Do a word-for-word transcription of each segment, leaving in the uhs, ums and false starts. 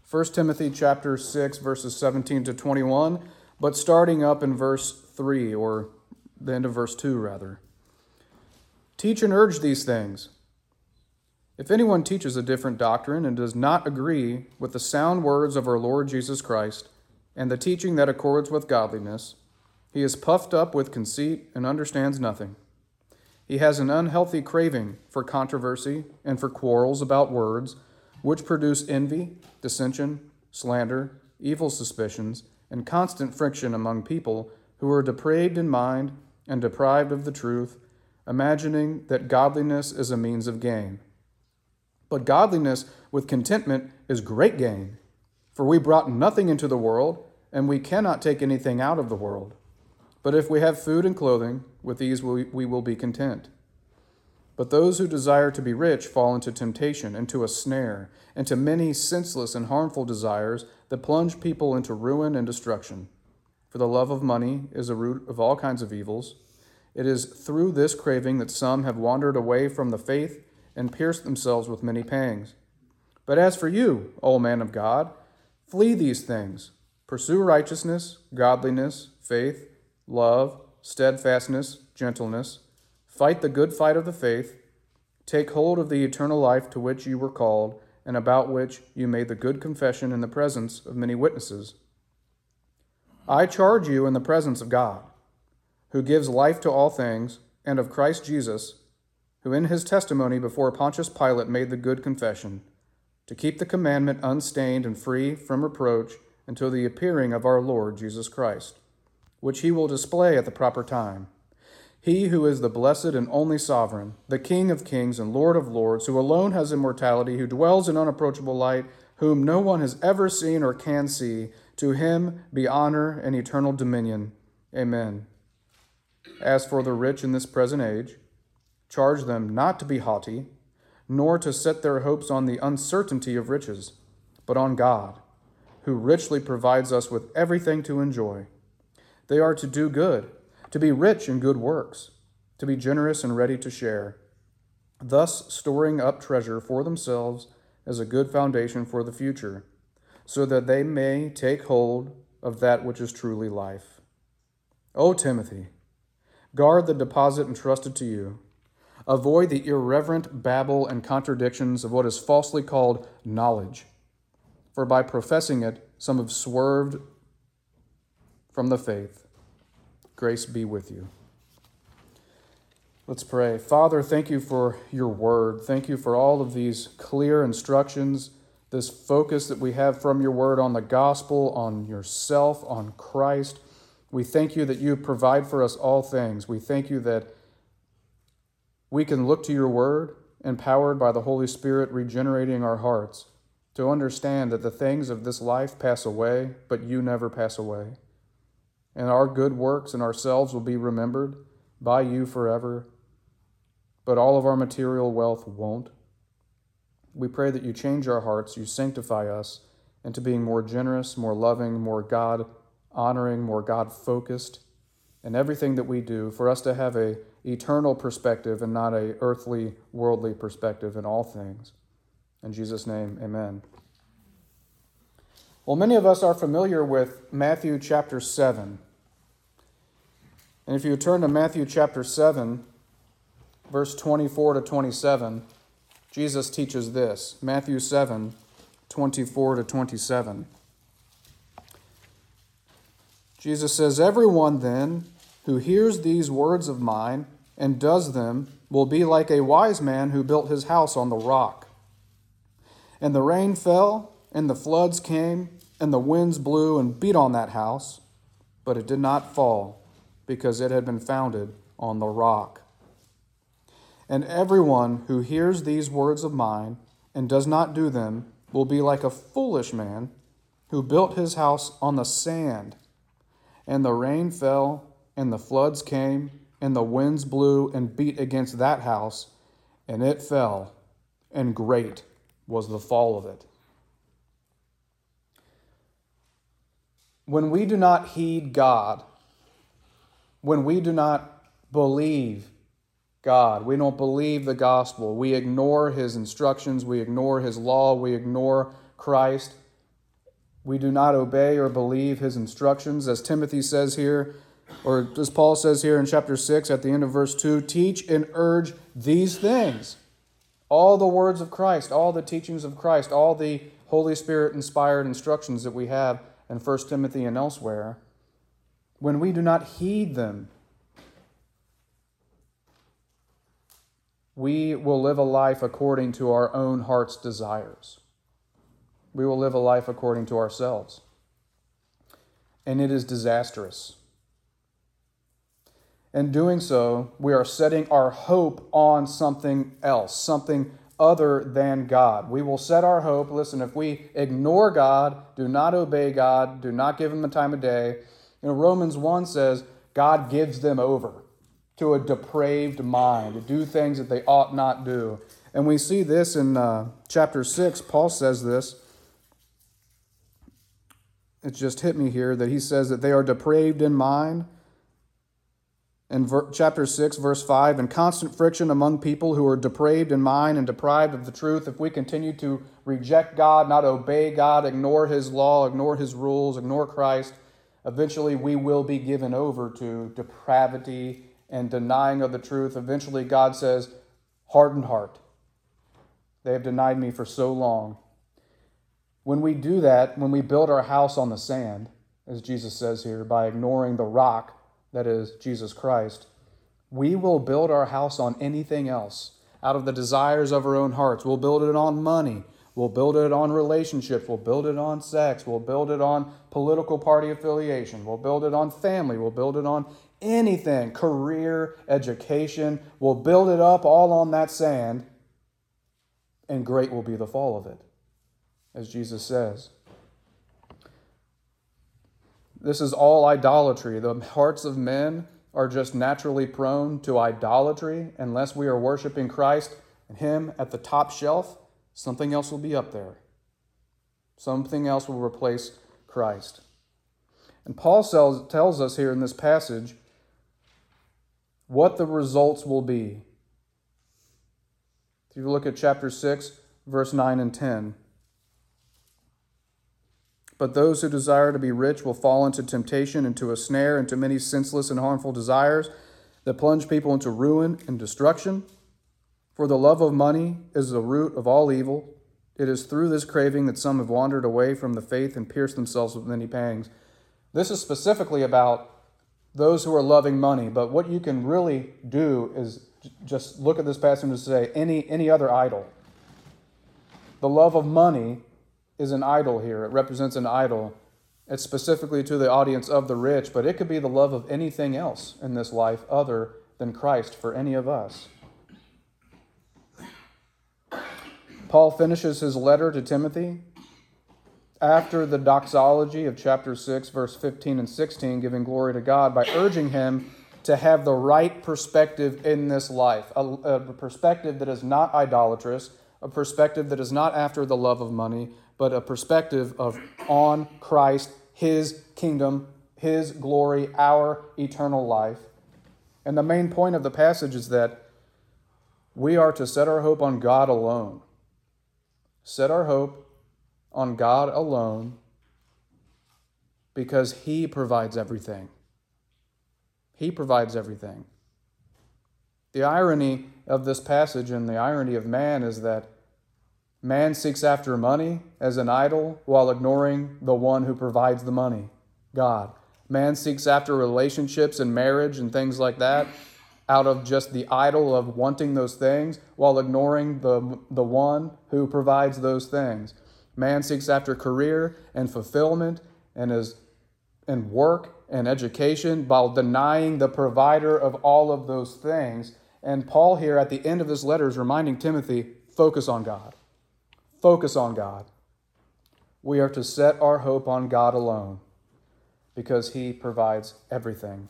First Timothy chapter six, verses seventeen to twenty-one, but starting up in verse three, or the end of verse two, rather. Teach and urge these things. If anyone teaches a different doctrine and does not agree with the sound words of our Lord Jesus Christ and the teaching that accords with godliness, he is puffed up with conceit and understands nothing. He has an unhealthy craving for controversy and for quarrels about words, which produce envy, dissension, slander, evil suspicions, and constant friction among people who are depraved in mind and deprived of the truth, imagining that godliness is a means of gain. But godliness with contentment is great gain, for we brought nothing into the world, and we cannot take anything out of the world. But if we have food and clothing, with these we, we will be content. But those who desire to be rich fall into temptation, into a snare, into many senseless and harmful desires that plunge people into ruin and destruction. For the love of money is a root of all kinds of evils. It is through this craving that some have wandered away from the faith and pierced themselves with many pangs. But as for you, O man of God, flee these things. Pursue righteousness, godliness, faith, love, steadfastness, gentleness. Fight the good fight of the faith. Take hold of the eternal life to which you were called, and about which you made the good confession in the presence of many witnesses. I charge you in the presence of God, who gives life to all things, and of Christ Jesus, who in his testimony before Pontius Pilate made the good confession, to keep the commandment unstained and free from reproach until the appearing of our Lord Jesus Christ, which he will display at the proper time. He who is the blessed and only sovereign, the King of kings and Lord of lords, who alone has immortality, who dwells in unapproachable light, whom no one has ever seen or can see, to him be honor and eternal dominion. Amen. As for the rich in this present age, charge them not to be haughty, nor to set their hopes on the uncertainty of riches, but on God, who richly provides us with everything to enjoy. They are to do good, to be rich in good works, to be generous and ready to share, thus storing up treasure for themselves as a good foundation for the future, so that they may take hold of that which is truly life. O Timothy, guard the deposit entrusted to you. Avoid the irreverent babble and contradictions of what is falsely called knowledge, for by professing it, some have swerved from the faith. Grace be with you. Let's pray. Father, thank you for your word. Thank you for all of these clear instructions, this focus that we have from your word on the gospel, on yourself, on Christ. We thank you that you provide for us all things. We thank you that we can look to your word, empowered by the Holy Spirit, regenerating our hearts, to understand that the things of this life pass away, but you never pass away. And our good works and ourselves will be remembered by you forever, but all of our material wealth won't. We pray that you change our hearts, you sanctify us into being more generous, more loving, more God-honoring, more God-focused in everything that we do, for us to have a eternal perspective and not a earthly, worldly perspective in all things. In Jesus' name, amen. Well, many of us are familiar with Matthew chapter seven. And if you turn to Matthew chapter seven, verse twenty-four to twenty-seven, Jesus teaches this. Matthew seven, twenty-four to twenty-seven. Jesus says, "Everyone then who hears these words of mine and does them will be like a wise man who built his house on the rock. And the rain fell, and the floods came, and the winds blew and beat on that house, but it did not fall, because it had been founded on the rock. And everyone who hears these words of mine and does not do them will be like a foolish man who built his house on the sand. And the rain fell, and the floods came, and the winds blew and beat against that house, and it fell, and great was the fall of it." When we do not heed God, when we do not believe God, we don't believe the gospel, we ignore his instructions, we ignore his law, we ignore Christ, we do not obey or believe his instructions, as Timothy says here, or as Paul says here in chapter six at the end of verse two, teach and urge these things. All the words of Christ, all the teachings of Christ, all the Holy Spirit-inspired instructions that we have in First Timothy and elsewhere, when we do not heed them, we will live a life according to our own heart's desires. We will live a life according to ourselves. And it is disastrous. In doing so, we are setting our hope on something else, something other than God. We will set our hope, listen, if we ignore God, do not obey God, do not give him the time of day, you know, Romans one says, God gives them over to a depraved mind, to do things that they ought not do. And we see this in uh, chapter six. Paul says this. It just hit me here that he says that they are depraved in mind. In ver- chapter six, verse five, and constant friction among people who are depraved in mind and deprived of the truth. If we continue to reject God, not obey God, ignore his law, ignore his rules, ignore Christ, eventually we will be given over to depravity and denying of the truth. Eventually God says, hardened heart. They have denied me for so long. When we do that, when we build our house on the sand, as Jesus says here, by ignoring the rock, that is Jesus Christ, we will build our house on anything else out of the desires of our own hearts. We'll build it on money. We'll build it on relationships. We'll build it on sex. We'll build it on political party affiliation. We'll build it on family. We'll build it on anything, career, education. We'll build it up all on that sand, and great will be the fall of it, as Jesus says. This is all idolatry. The hearts of men are just naturally prone to idolatry. Unless we are worshiping Christ and him at the top shelf, something else will be up there. Something else will replace Christ. And Paul tells us here in this passage what the results will be. If you look at chapter six, verse nine and ten. But those who desire to be rich will fall into temptation, into a snare, into many senseless and harmful desires that plunge people into ruin and destruction. For the love of money is the root of all evil. It is through this craving that some have wandered away from the faith and pierced themselves with many pangs. This is specifically about those who are loving money, but what you can really do is just look at this passage and say, any, any other idol. The love of money is an idol here. It represents an idol. It's specifically to the audience of the rich, but it could be the love of anything else in this life other than Christ for any of us. Paul finishes his letter to Timothy after the doxology of chapter six, verse fifteen and sixteen, giving glory to God, by urging him to have the right perspective in this life, a, a perspective that is not idolatrous, a perspective that is not after the love of money, but a perspective of on Christ, his kingdom, his glory, our eternal life. And the main point of the passage is that we are to set our hope on God alone. Set our hope on God alone because he provides everything. He provides everything. The irony of this passage and the irony of man is that man seeks after money as an idol while ignoring the one who provides the money, God. Man seeks after relationships and marriage and things like that out of just the idol of wanting those things while ignoring the, the one who provides those things. Man seeks after career and fulfillment and, is, and work and education while denying the provider of all of those things. And Paul here at the end of this letter is reminding Timothy, focus on God. Focus on God. We are to set our hope on God alone because he provides everything.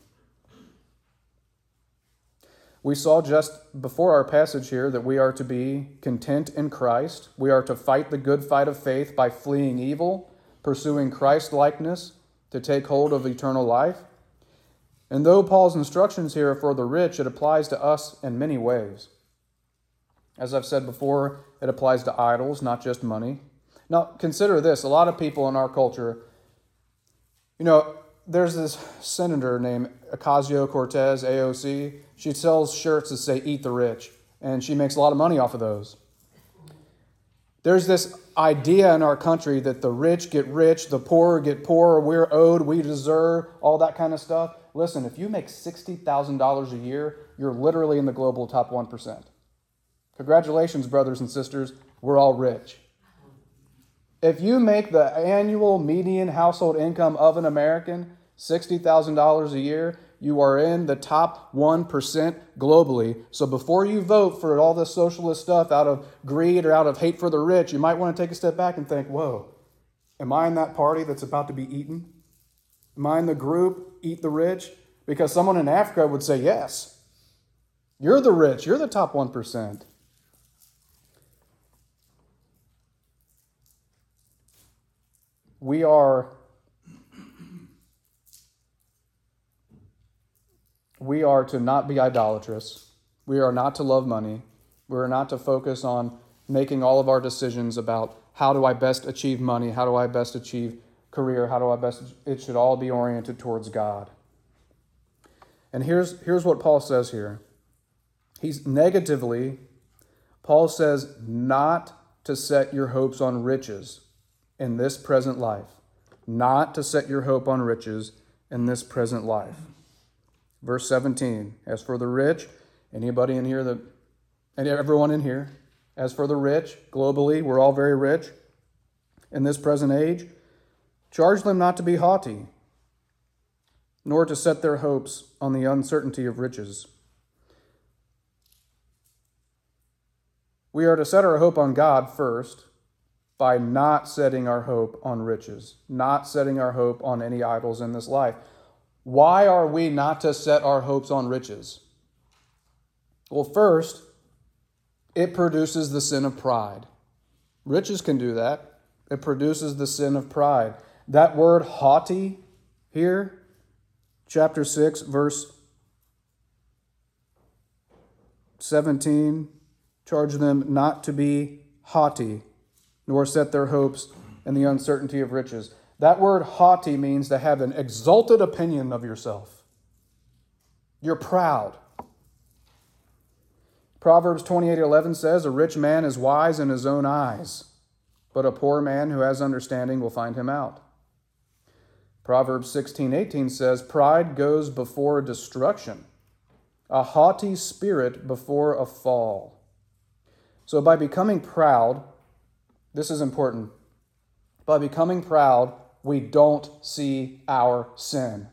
We saw just before our passage here that we are to be content in Christ. We are to fight the good fight of faith by fleeing evil, pursuing Christ-likeness to take hold of eternal life. And though Paul's instructions here are for the rich, it applies to us in many ways. As I've said before, it applies to idols, not just money. Now, consider this. A lot of people in our culture, you know, there's this senator named Ocasio-Cortez, A O C. She sells shirts that say, "Eat the rich," and she makes a lot of money off of those. There's this idea in our country that the rich get rich, the poor get poorer, we're owed, we deserve, all that kind of stuff. Listen, if you make sixty thousand dollars a year, you're literally in the global top one percent. Congratulations, brothers and sisters. We're all rich. If you make the annual median household income of an American sixty thousand dollars a year, you are in the top one percent globally. So before you vote for all this socialist stuff out of greed or out of hate for the rich, you might want to take a step back and think, whoa, am I in that party that's about to be eaten? Am I in the group, eat the rich? Because someone in Africa would say, yes, you're the rich, you're the top one percent. We are, we are to not be idolatrous. We are not to love money. We are not to focus on making all of our decisions about how do I best achieve money, how do I best achieve career, how do I best, it should all be oriented towards God. And here's, here's what Paul says here. He's negatively, Paul says not to set your hopes on riches in this present life. Not to set your hope on riches in this present life. Verse seventeen, as for the rich, anybody in here that, and everyone in here, as for the rich, globally, we're all very rich in this present age, charge them not to be haughty, nor to set their hopes on the uncertainty of riches. We are to set our hope on God first, by not setting our hope on riches, not setting our hope on any idols in this life. Why are we not to set our hopes on riches? Well, first, it produces the sin of pride. Riches can do that. It produces the sin of pride. That word haughty here, chapter six, verse seventeen, charge them not to be haughty, nor set their hopes in the uncertainty of riches. That word haughty means to have an exalted opinion of yourself. You're proud. Proverbs twenty-eight eleven says, a rich man is wise in his own eyes, but a poor man who has understanding will find him out. Proverbs sixteen eighteen says, pride goes before destruction, a haughty spirit before a fall. So by becoming proud, this is important. By becoming proud, we don't see our sin.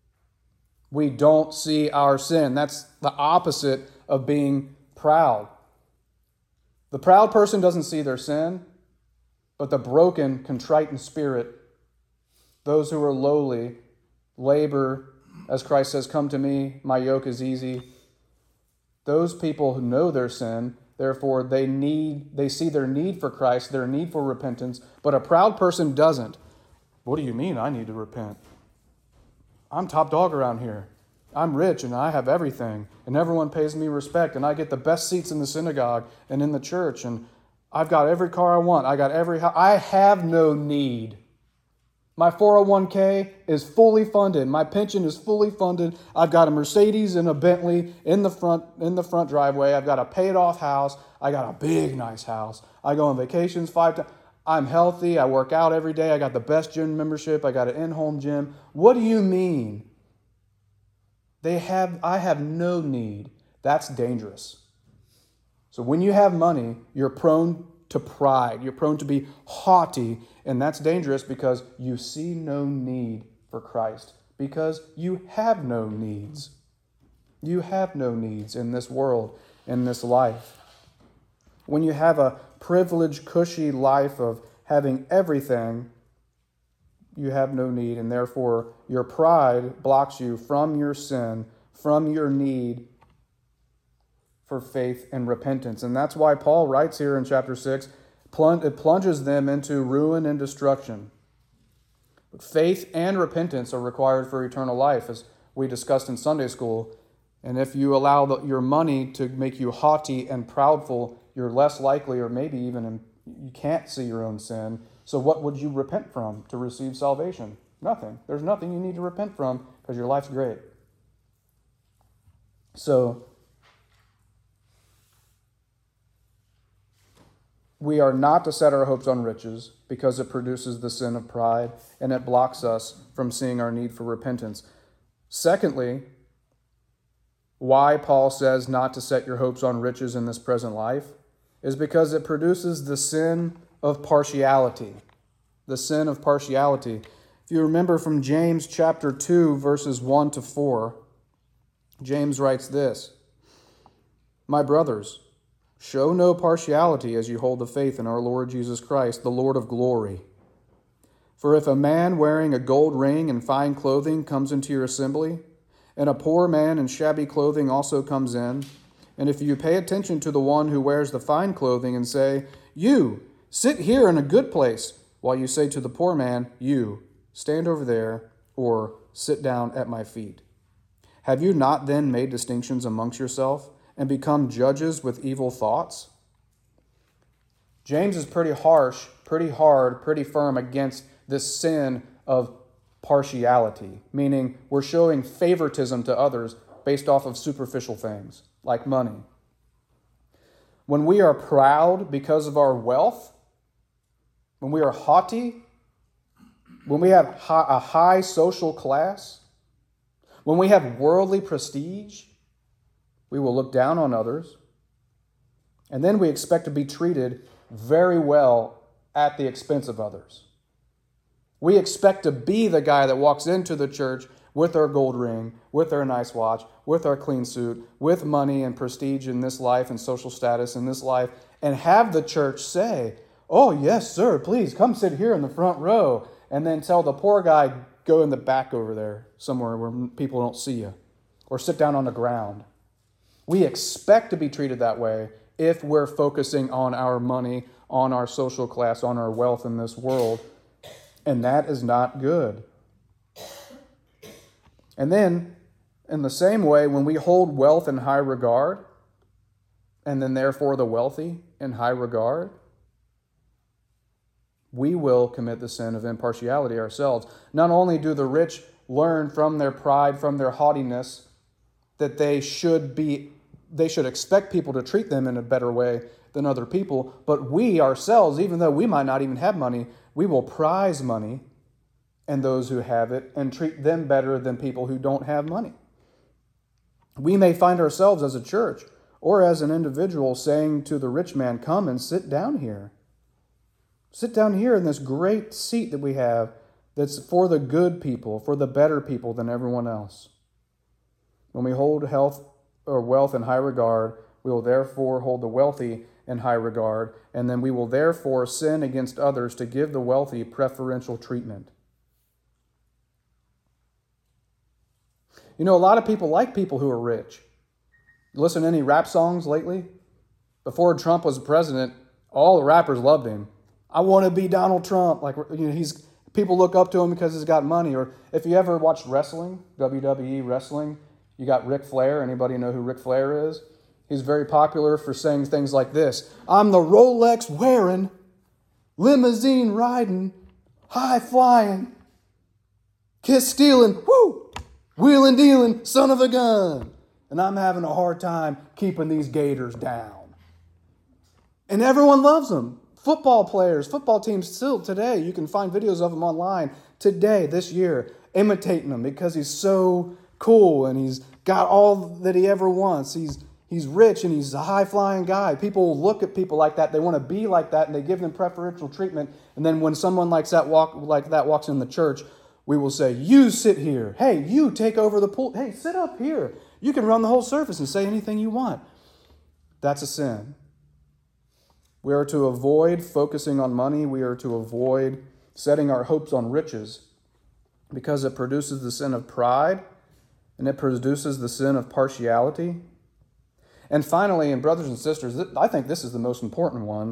We don't see our sin. That's the opposite of being proud. The proud person doesn't see their sin, but the broken, contrite in spirit, those who are lowly, labor, as Christ says, come to me, my yoke is easy. Those people who know their sin, therefore, they need, they see their need for Christ, their need for repentance, but a proud person doesn't. What do you mean I need to repent? I'm top dog around here. I'm rich and I have everything, and everyone pays me respect, and I get the best seats in the synagogue and in the church, and I've got every car I want. I got every house. I have no need. My four oh one k is fully funded. My pension is fully funded. I've got a Mercedes and a Bentley in the front in the front driveway. I've got a paid-off house. I got a big, nice house. I go on vacations five times. I'm healthy. I work out every day. I got the best gym membership. I got an in-home gym. What do you mean? They have. I have no need. That's dangerous. So when you have money, you're prone to pride. You're prone to be haughty, and that's dangerous because you see no need for Christ, because you have no needs. You have no needs in this world, in this life. When you have a privileged, cushy life of having everything, you have no need, and therefore your pride blocks you from your sin, from your need for faith and repentance. And that's why Paul writes here in chapter six, it plunges them into ruin and destruction. But faith and repentance are required for eternal life, as we discussed in Sunday school. And if you allow the, your money to make you haughty and proudful, you're less likely, or maybe even You can't see your own sin. So what would you repent from to receive salvation? Nothing. There's nothing you need to repent from because your life's great. So we are not to set our hopes on riches because it produces the sin of pride and it blocks us from seeing our need for repentance. Secondly, why Paul says not to set your hopes on riches in this present life is because it produces the sin of partiality. The sin of partiality. If you remember from James chapter two, verses one to four, James writes this, "My brothers, show no partiality as you hold the faith in our Lord Jesus Christ, the Lord of glory. For if a man wearing a gold ring and fine clothing comes into your assembly, and a poor man in shabby clothing also comes in, and if you pay attention to the one who wears the fine clothing and say, 'You, sit here in a good place,' while you say to the poor man, 'You, stand over there,' or 'sit down at my feet,' have you not then made distinctions amongst yourself and become judges with evil thoughts?" James is pretty harsh, pretty hard, pretty firm against this sin of partiality, meaning we're showing favoritism to others based off of superficial things, like money. When we are proud because of our wealth, when we are haughty, when we have a high social class, when we have worldly prestige, we will look down on others, and then we expect to be treated very well at the expense of others. We expect to be the guy that walks into the church with our gold ring, with our nice watch, with our clean suit, with money and prestige in this life and social status in this life, and have the church say, "Oh, yes, sir, please come sit here in the front row," and then tell the poor guy, "Go in the back over there somewhere where people don't see you," or sit down on the ground. We expect to be treated that way if we're focusing on our money, on our social class, on our wealth in this world. And that is not good. And then, in the same way, when we hold wealth in high regard, and then therefore the wealthy in high regard, we will commit the sin of impartiality ourselves. Not only do the rich learn from their pride, from their haughtiness, that they should be, they should expect people to treat them in a better way than other people, but we ourselves, even though we might not even have money, we will prize money and those who have it and treat them better than people who don't have money. We may find ourselves as a church or as an individual saying to the rich man, "Come and sit down here. Sit down here in this great seat that we have that's for the good people, for the better people than everyone else." When we hold health or wealth in high regard, we will therefore hold the wealthy in high regard, and then we will therefore sin against others to give the wealthy preferential treatment. You know, a lot of people like people who are rich. You listen to any rap songs lately? Before Trump was president, all the rappers loved him. "I want to be Donald Trump." Like, you know, he's people look up to him because he's got money. Or if you ever watched wrestling, W W E wrestling, you got Ric Flair. Anybody know who Ric Flair is? He's very popular for saying things like this: "I'm the Rolex wearing, limousine riding, high flying, kiss stealing, woo, wheeling dealing, son of a gun. And I'm having a hard time keeping these gators down." And everyone loves him. Football players, football teams still today, you can find videos of him online today, this year, imitating him because he's so cool and he's got all that he ever wants. He's He's rich and he's a high-flying guy. People look at people like that. They want to be like that, and they give them preferential treatment. And then when someone like that, walk, like that walks in the church, we will say, "You sit here. Hey, you take over the pool. Hey, sit up here. You can run the whole service and say anything you want." That's a sin. We are to avoid focusing on money. We are to avoid setting our hopes on riches because it produces the sin of pride and it produces the sin of partiality. And finally, and brothers and sisters, I think this is the most important one.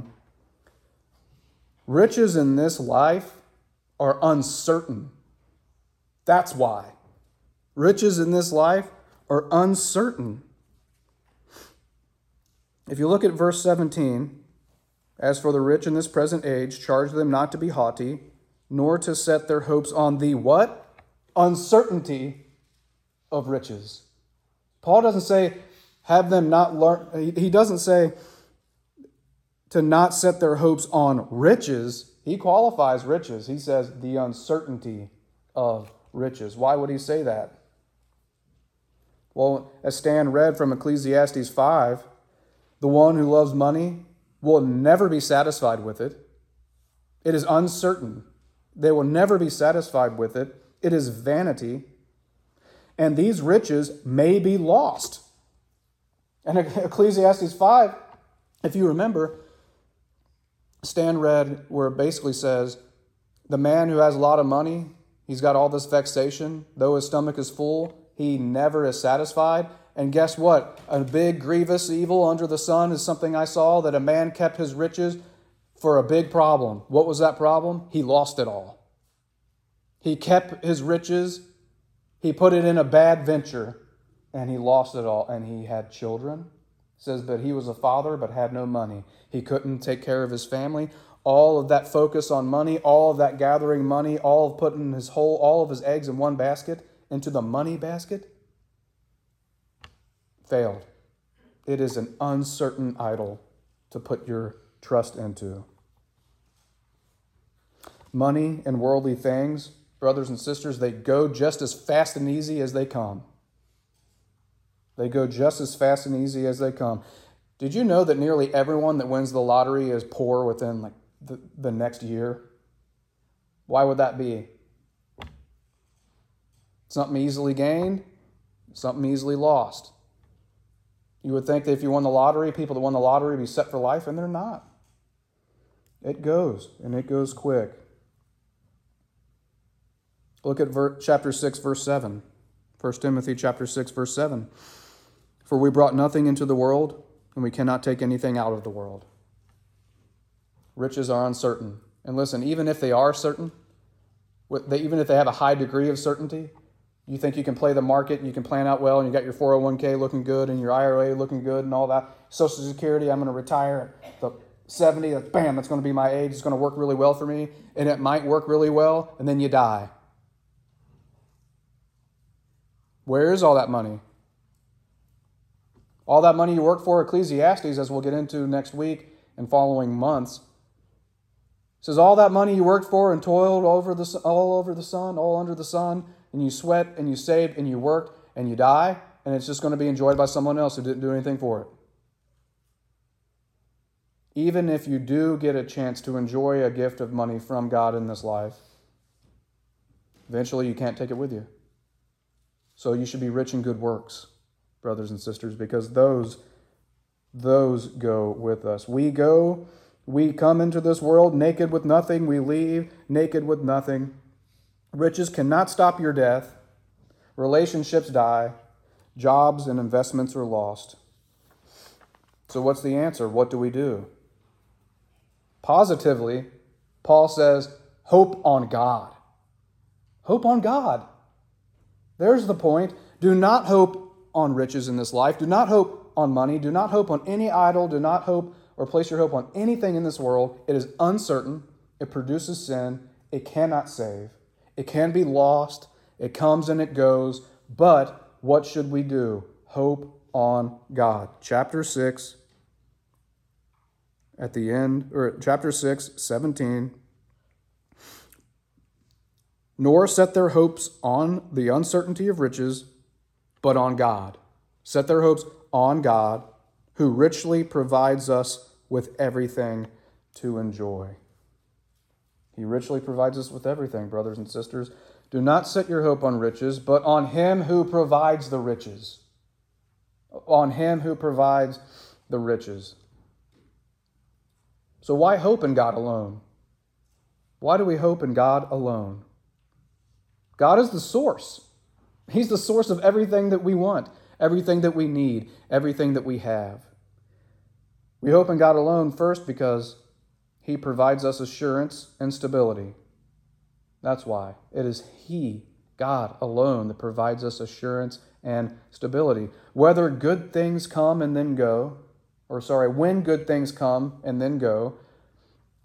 Riches in this life are uncertain. That's why. Riches in this life are uncertain. If you look at verse seventeen, As for the rich in this present age, charge them not to be haughty, nor to set their hopes on the what? Uncertainty of riches. Paul doesn't say, have them not learn. He doesn't say to not set their hopes on riches. He qualifies riches. He says the uncertainty of riches. Why would he say that? Well, as Stan read from Ecclesiastes five, the one who loves money will never be satisfied with it. It is uncertain. They will never be satisfied with it. It is vanity. And these riches may be lost. And Ecclesiastes five, if you remember, Stan read where it basically says, the man who has a lot of money, he's got all this vexation. Though his stomach is full, he never is satisfied. And guess what? A big grievous evil under the sun is something I saw, that a man kept his riches for a big problem. What was that problem? He lost it all. He kept his riches, he put it in a bad venture, and he lost it all. And he had children. It says, but he was a father but had no money. He couldn't take care of his family. All of that focus on money, all of that gathering money, all of putting his whole, all of his eggs in one basket into the money basket, failed. It is an uncertain idol to put your trust into. Money and worldly things, brothers and sisters, they go just as fast and easy as they come. They go just as fast and easy as they come. Did you know that nearly everyone that wins the lottery is poor within like the, the next year? Why would that be? Something easily gained, something easily lost. You would think that if you won the lottery, people that won the lottery would be set for life, and they're not. It goes, and it goes quick. Look at ver- chapter six, verse seven. First Timothy chapter six, verse seven. For we brought nothing into the world, and we cannot take anything out of the world. Riches are uncertain. And listen, even if they are certain, even if they have a high degree of certainty, you think you can play the market, and you can plan out well, and you got your four oh one k looking good, and your I R A looking good, and all that. Social Security, I'm going to retire at the seventy. Bam, that's going to be my age. It's going to work really well for me. And it might work really well, and then you die. Where is all that money? All that money you work for, Ecclesiastes, as we'll get into next week and following months, says all that money you worked for and toiled over the all over the sun, all under the sun, and you sweat and you saved and you worked and you die, and it's just going to be enjoyed by someone else who didn't do anything for it. Even if you do get a chance to enjoy a gift of money from God in this life, eventually you can't take it with you. So you should be rich in good works, brothers and sisters, because those, those go with us. We go, we come into this world naked with nothing. We leave naked with nothing. Riches cannot stop your death. Relationships die. Jobs and investments are lost. So what's the answer? What do we do? Positively, Paul says, hope on God. Hope on God. There's the point. Do not hope on riches in this life. Do not hope on money. Do not hope on any idol. Do not hope or place your hope on anything in this world. It is uncertain. It produces sin. It cannot save. It can be lost. It comes and it goes. But what should we do? Hope on God. Chapter six, at the end, or chapter six, seventeen. Nor set their hopes on the uncertainty of riches, but on God. Set their hopes on God, who richly provides us with everything to enjoy. He richly provides us with everything, brothers and sisters. Do not set your hope on riches, but on Him who provides the riches. On Him who provides the riches. So why hope in God alone? Why do we hope in God alone? God is the source. He's the source of everything that we want, everything that we need, everything that we have. We hope in God alone first because He provides us assurance and stability. That's why. It is He, God alone, that provides us assurance and stability. Whether good things come and then go, or sorry, when good things come and then go,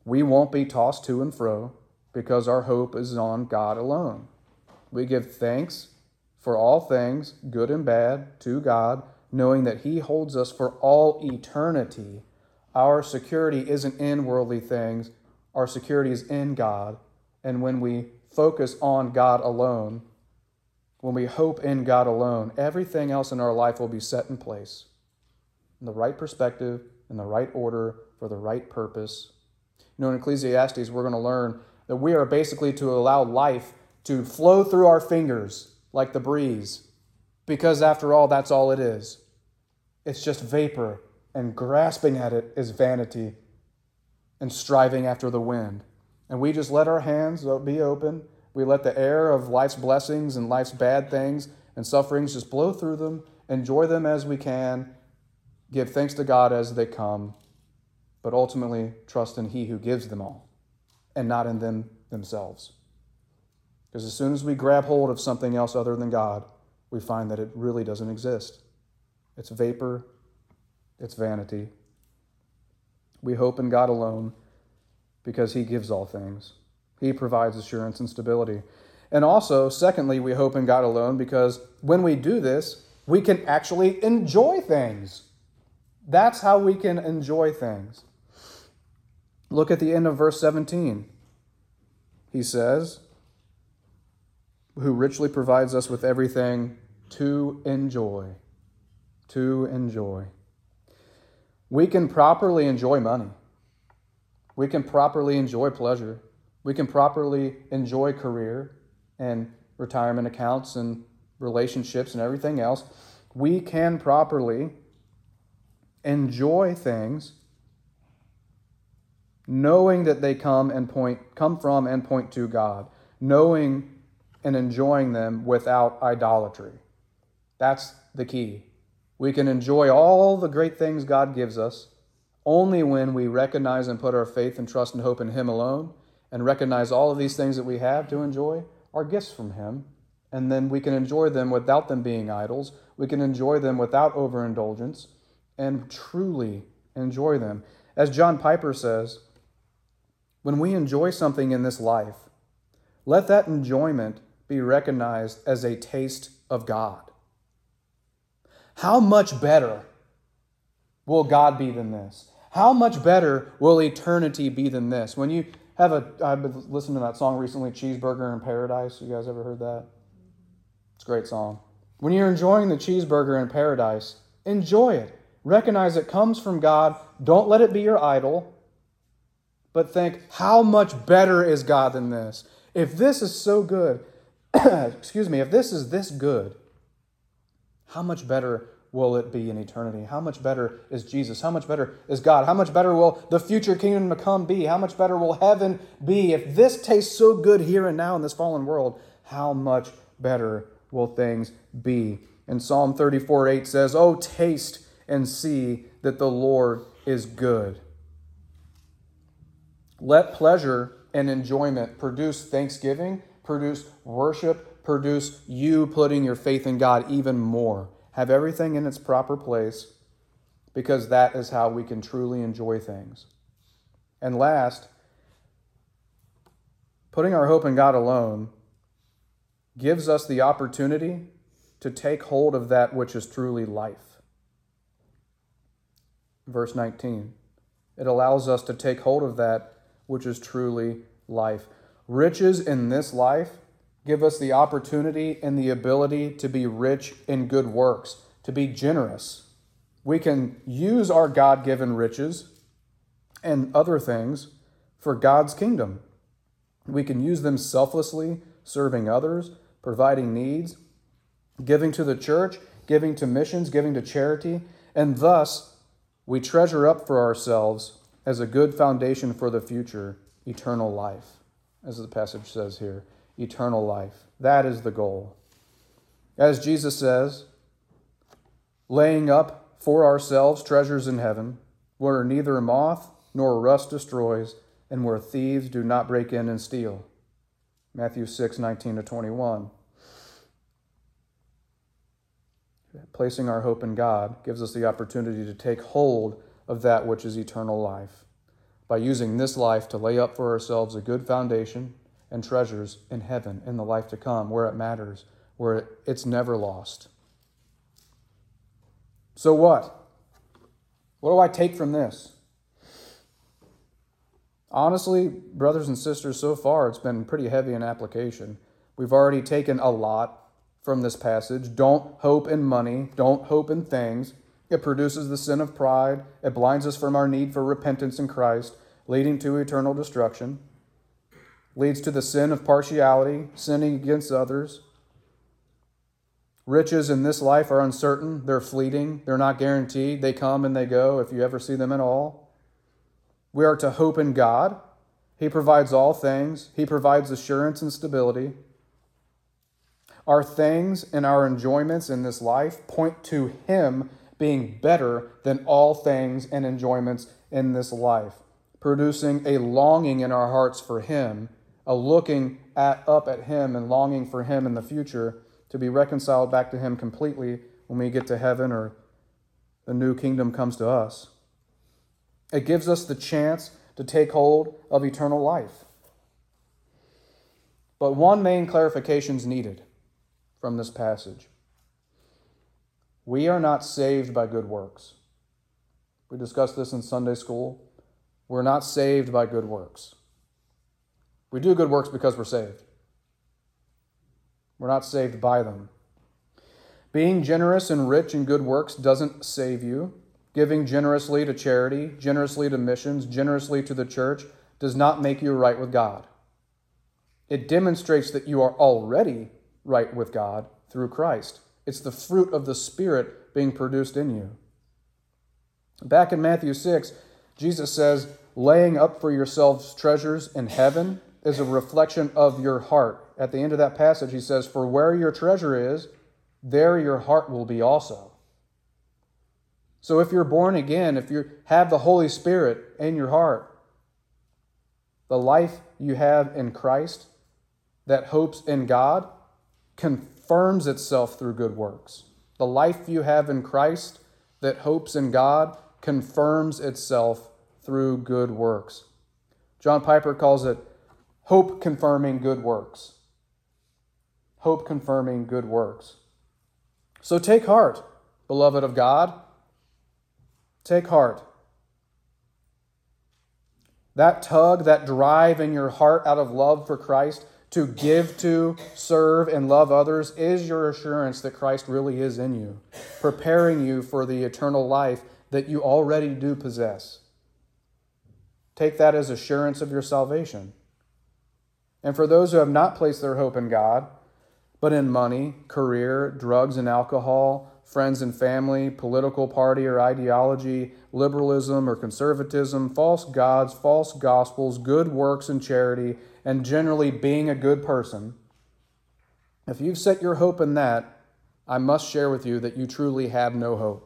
We won't be tossed to and fro because our hope is on God alone. We give thanks for all things, good and bad, to God, knowing that He holds us for all eternity. Our security isn't in worldly things. Our security is in God. And when we focus on God alone, when we hope in God alone, everything else in our life will be set in place in the right perspective, in the right order, for the right purpose. You know, in Ecclesiastes, we're going to learn that we are basically to allow life to flow through our fingers like the breeze, because after all, that's all it is. It's just vapor, and grasping at it is vanity and striving after the wind. And we just let our hands be open. We let the air of life's blessings and life's bad things and sufferings just blow through them, enjoy them as we can, give thanks to God as they come, but ultimately trust in He who gives them all and not in them themselves. Because as soon as we grab hold of something else other than God, we find that it really doesn't exist. It's vapor. It's vanity. We hope in God alone because He gives all things. He provides assurance and stability. And also, secondly, we hope in God alone because when we do this, we can actually enjoy things. That's how we can enjoy things. Look at the end of verse seventeen. He says, who richly provides us with everything to enjoy. To enjoy. We can properly enjoy money. We can properly enjoy pleasure. We can properly enjoy career and retirement accounts and relationships and everything else. We can properly enjoy things knowing that they come and point come from and point to God, knowing and enjoying them without idolatry. That's the key. We can enjoy all the great things God gives us only when we recognize and put our faith and trust and hope in Him alone, and recognize all of these things that we have to enjoy are gifts from Him. And then we can enjoy them without them being idols. We can enjoy them without overindulgence and truly enjoy them. As John Piper says, when we enjoy something in this life, let that enjoyment be recognized as a taste of God. How much better will God be than this? How much better will eternity be than this? When you have a, I've been listening to that song recently, Cheeseburger in Paradise. You guys ever heard that? It's a great song. When you're enjoying the cheeseburger in paradise, enjoy it. Recognize it comes from God. Don't let it be your idol. But think, how much better is God than this? If this is so good, excuse me, if this is this good, how much better will it be in eternity? How much better is Jesus? How much better is God? How much better will the future kingdom to come be? How much better will heaven be? If this tastes so good here and now in this fallen world, how much better will things be? And Psalm thirty-four eight says, "Oh, taste and see that the Lord is good." Let pleasure and enjoyment produce thanksgiving, produce worship, produce you putting your faith in God even more. Have everything in its proper place, because that is how we can truly enjoy things. And last, putting our hope in God alone gives us the opportunity to take hold of that which is truly life. Verse nineteen, it allows us to take hold of that which is truly life. Riches in this life give us the opportunity and the ability to be rich in good works, to be generous. We can use our God-given riches and other things for God's kingdom. We can use them selflessly, serving others, providing needs, giving to the church, giving to missions, giving to charity, and thus we treasure up for ourselves as a good foundation for the future, eternal life, as the passage says here. Eternal life. That is the goal. As Jesus says, laying up for ourselves treasures in heaven, where neither moth nor rust destroys, and where thieves do not break in and steal. Matthew six nineteen to twenty-one. Placing our hope in God gives us the opportunity to take hold of that which is eternal life. by using this life to lay up for ourselves a good foundation and treasures in heaven, in the life to come, where it matters, where it's never lost. So what? What do I take from this? Honestly, brothers and sisters, so far it's been pretty heavy in application. We've already taken a lot from this passage. Don't hope in money. Don't hope in things. It produces the sin of pride. It blinds us from our need for repentance in Christ, leading to eternal destruction. Leads to the sin of partiality, sinning against others. Riches in this life are uncertain. They're fleeting. They're not guaranteed. They come and they go if you ever see them at all. We are to hope in God. He provides all things. He provides assurance and stability. Our things and our enjoyments in this life point to Him being better than all things and enjoyments in this life, producing a longing in our hearts for Him, a looking at, up at Him and longing for Him in the future to be reconciled back to Him completely when we get to heaven or the new kingdom comes to us. It gives us the chance to take hold of eternal life. But one main clarification is needed from this passage. We are not saved by good works. We discussed this in Sunday school. We're not saved by good works. We do good works because we're saved. We're not saved by them. Being generous and rich in good works doesn't save you. Giving generously to charity, generously to missions, generously to the church does not make you right with God. It demonstrates that you are already right with God through Christ. It's the fruit of the Spirit being produced in you. Back in Matthew six, Jesus says, laying up for yourselves treasures in heaven is a reflection of your heart. At the end of that passage, he says, for where your treasure is, there your heart will be also. So if you're born again, if you have the Holy Spirit in your heart, the life you have in Christ that hopes in God confirms itself through good works. The life you have in Christ that hopes in God confirms itself through good works. John Piper calls it hope confirming good works. Hope confirming good works. So take heart, beloved of God. Take heart. That tug, that drive in your heart out of love for Christ to give to, serve, and love others is your assurance that Christ really is in you, preparing you for the eternal life that you already do possess. Take that as assurance of your salvation. And for those who have not placed their hope in God, but in money, career, drugs and alcohol, friends and family, political party or ideology, liberalism or conservatism, false gods, false gospels, good works and charity, and generally being a good person, if you've set your hope in that, I must share with you that you truly have no hope.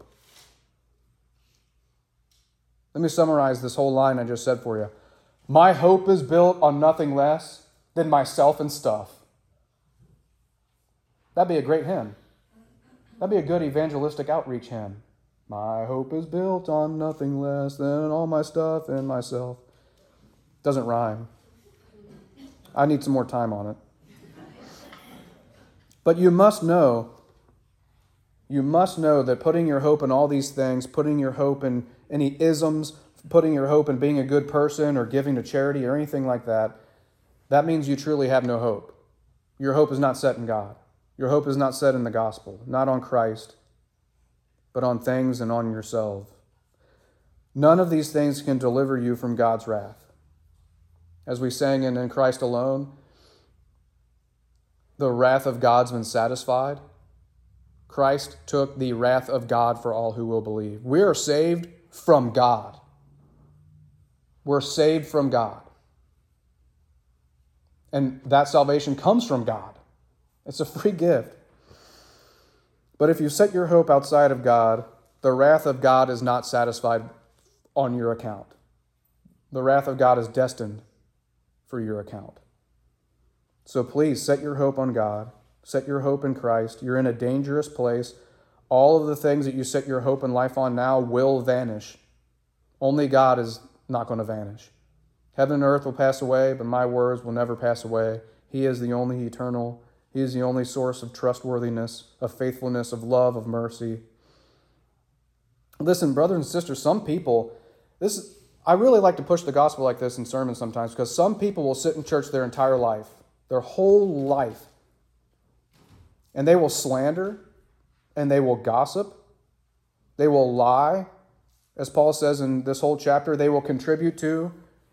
Let me summarize this whole line I just said for you. My hope is built on nothing less than myself and stuff. That'd be a great hymn. That'd be a good evangelistic outreach hymn. My hope is built on nothing less than all my stuff and myself. Doesn't rhyme. I need some more time on it. But you must know, you must know that putting your hope in all these things, putting your hope in any isms, putting your hope in being a good person or giving to charity or anything like that, that means you truly have no hope. Your hope is not set in God. Your hope is not set in the gospel, not on Christ, but on things and on yourself. None of these things can deliver you from God's wrath. As we sang in In Christ Alone, the wrath of God's been satisfied. Christ took the wrath of God for all who will believe. We are saved from God. We're saved from God. And that salvation comes from God. It's a free gift. But if you set your hope outside of God, the wrath of God is not satisfied on your account. The wrath of God is destined for your account. So please set your hope on God. Set your hope in Christ. You're in a dangerous place. All of the things that you set your hope and life on now will vanish. Only God is not going to vanish. Heaven and earth will pass away, but my words will never pass away. He is the only eternal. He is the only source of trustworthiness, of faithfulness, of love, of mercy. Listen, brothers and sisters, some people, this I really like to push the gospel like this in sermons sometimes, because some people will sit in church their entire life, their whole life, and they will slander, and they will gossip, they will lie. As Paul says in this whole chapter, they will contribute to,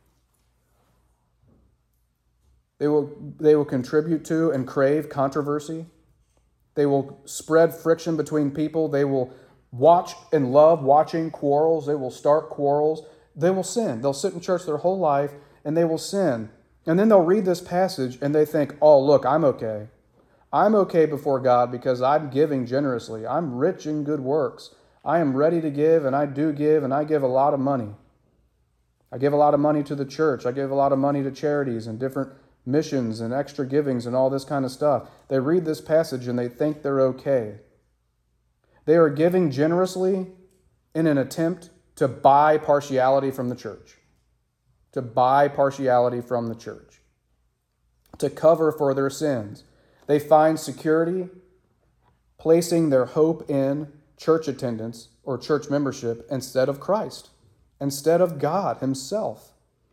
they will, they will contribute to and crave controversy. They will spread friction between people. They will watch and love watching quarrels. They will start quarrels. They will sin. They'll sit in church their whole life and they will sin. And then they'll read this passage and they think, oh, look, I'm okay. I'm okay before God because I'm giving generously. I'm rich in good works. I am ready to give, and I do give, and I give a lot of money. I give a lot of money to the church. I give a lot of money to charities and different missions and extra givings and all this kind of stuff. They read this passage and they think they're okay. They are giving generously in an attempt to buy partiality from the church. To buy partiality from the church. To cover for their sins. They find security placing their hope in church attendance or church membership instead of Christ, instead of God himself.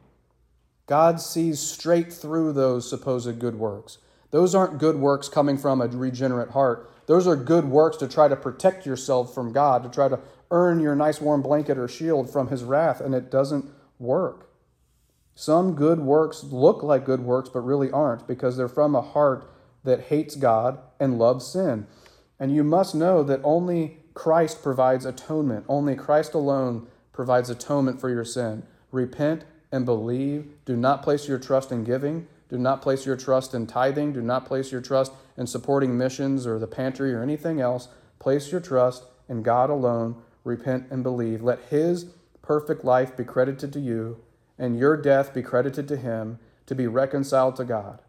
God sees straight through those supposed good works. Those aren't good works coming from a regenerate heart. Those are good works to try to protect yourself from God, to try to earn your nice warm blanket or shield from his wrath, and it doesn't work. Some good works look like good works, but really aren't, because they're from a heart that hates God and loves sin. And you must know that only Christ provides atonement. Only Christ alone provides atonement for your sin. Repent and believe. Do not place your trust in giving. Do not place your trust in tithing. Do not place your trust in supporting missions or the pantry or anything else. Place your trust in God alone. Repent and believe. Let his perfect life be credited to you and your death be credited to him to be reconciled to God.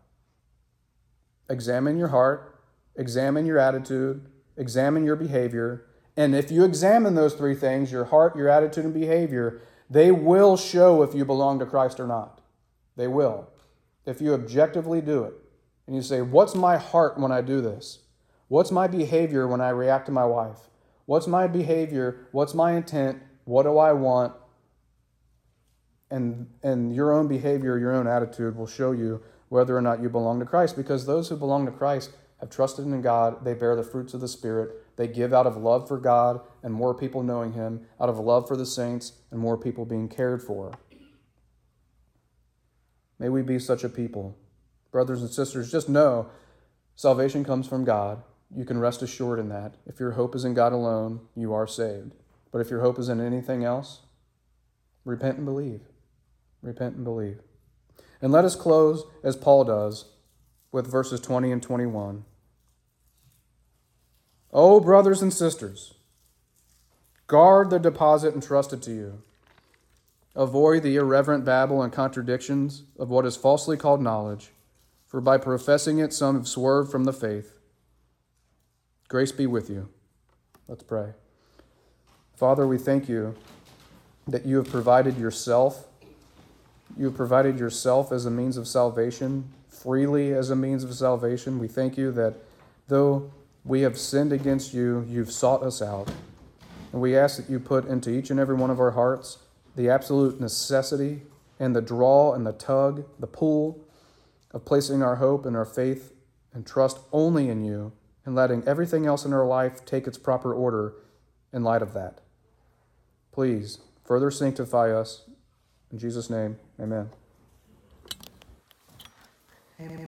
Examine your heart. Examine your attitude. Examine your behavior. And if you examine those three things, your heart, your attitude, and behavior, they will show if you belong to Christ or not. They will. If you objectively do it. And you say, what's my heart when I do this? What's my behavior when I react to my wife? What's my behavior? What's my intent? What do I want? And, and your own behavior, your own attitude will show you whether or not you belong to Christ. Because those who belong to Christ have trusted in God. They bear the fruits of the Spirit. They give out of love for God and more people knowing him, out of love for the saints and more people being cared for. May we be such a people. Brothers and sisters, just know salvation comes from God. You can rest assured in that. If your hope is in God alone, you are saved. But if your hope is in anything else, repent and believe. Repent and believe. And let us close, as Paul does, with verses twenty and twenty-one. Oh, brothers and sisters, guard the deposit entrusted to you. Avoid the irreverent babble and contradictions of what is falsely called knowledge, for by professing it some have swerved from the faith. Grace be with you. Let's pray. Father, we thank you that you have provided yourself. You have provided yourself as a means of salvation, freely as a means of salvation. We thank you that though we have sinned against you, you've sought us out. And we ask that you put into each and every one of our hearts the absolute necessity and the draw and the tug, the pull of placing our hope and our faith and trust only in you and letting everything else in our life take its proper order in light of that. Please, further sanctify us. In Jesus' name, amen.